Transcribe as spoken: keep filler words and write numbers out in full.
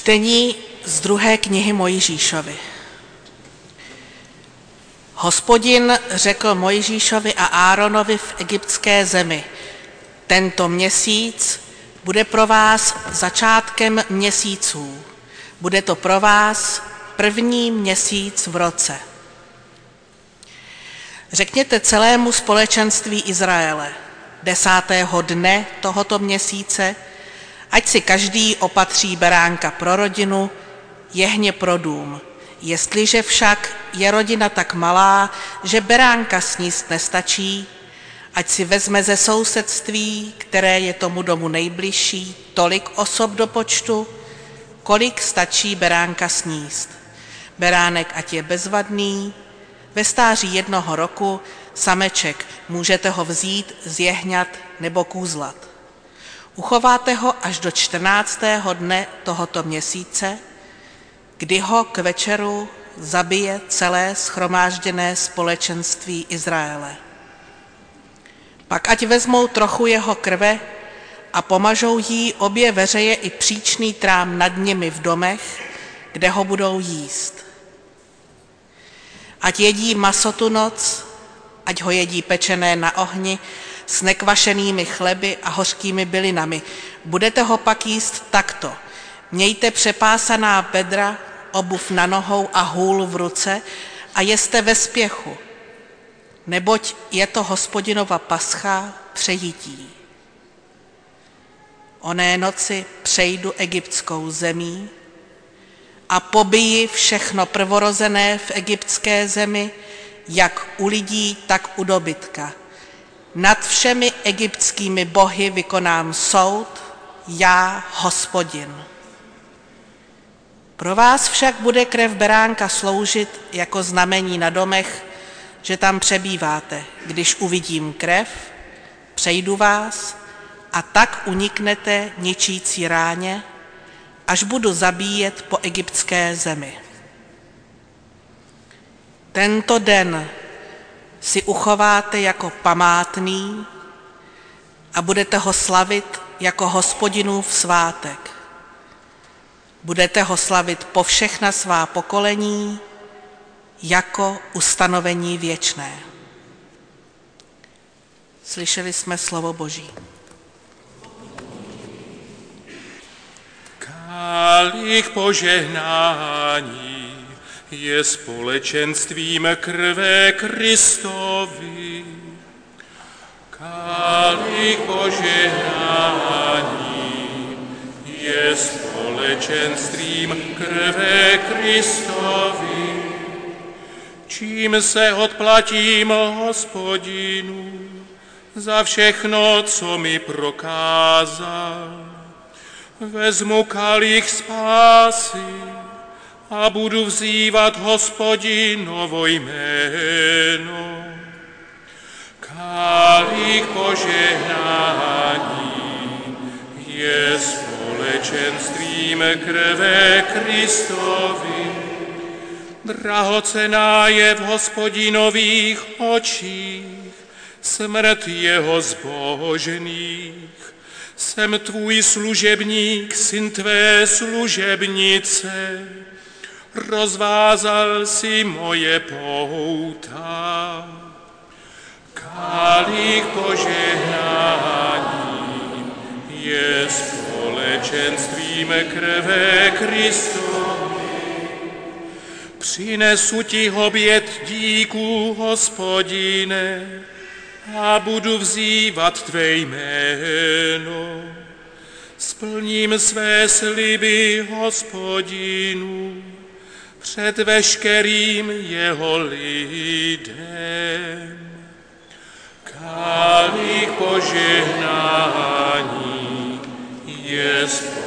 Čtení z druhé knihy Mojžíšovi. Hospodin řekl Mojžíšovi a Áronovi v egyptské zemi: tento měsíc bude pro vás začátkem měsíců. Bude to pro vás první měsíc v roce. Řekněte celému společenství Izraele: desátého dne tohoto měsíce ať si každý opatří beránka pro rodinu, jehně pro dům. Jestliže však je rodina tak malá, že beránka sníst nestačí, ať si vezme ze sousedství, které je tomu domu nejbližší, tolik osob do počtu, kolik stačí beránka sníst. Beránek ať je bezvadný, ve stáří jednoho roku, sameček, můžete ho vzít z jehňat nebo kůzlat. Uchováte ho až do čtrnáctého dne tohoto měsíce, kdy ho k večeru zabije celé shromážděné společenství Izraele. Pak ať vezmou trochu jeho krve a pomažou jí obě veřeje i příčný trám nad nimi v domech, kde ho budou jíst. Ať jedí maso tu noc, ať ho jedí pečené na ohni, s nekvašenými chleby a hořkými bylinami. Budete ho pak jíst takto. Mějte přepásaná bedra, obuv na nohou a hůl v ruce a jeste ve spěchu, neboť je to Hospodinova pascha přejití. Oné noci přejdu egyptskou zemí a pobiji všechno prvorozené v egyptské zemi, jak u lidí, tak u dobytka. Nad všemi egyptskými bohy vykonám soud, já, Hospodin. Pro vás však bude krev beránka sloužit jako znamení na domech, že tam přebýváte. Když uvidím krev, přejdu vás a tak uniknete ničící ráně, až budu zabíjet po egyptské zemi. Tento den si uchováte jako památný a budete ho slavit jako Hospodinův svátek. Budete ho slavit po všechna svá pokolení jako ustanovení věčné. Slyšeli jsme slovo Boží. Kalich požehnání je společenstvím krve Kristovi. Kalich požehnání je společenstvím krve Kristovi, čím se odplatím Hospodinu za všechno, co mi prokázal. Vezmu kalich spásy a budu vzývat Hospodinovo jméno. Kalich požehnání je společenstvím krve Kristovi. Drahocenná je v Hospodinových očích smrt jeho zbožných. Jsem tvůj služebník, syn tvé služebnice, rozvázal si moje pouta. Kalich požehnání je společenstvím krve Kristovi. Přinesu ti oběd díků, Hospodine, a budu vzývat tvé jméno. Splním své sliby Hospodinu před veškerým jeho lidem. Kalich požehnání je společenstvím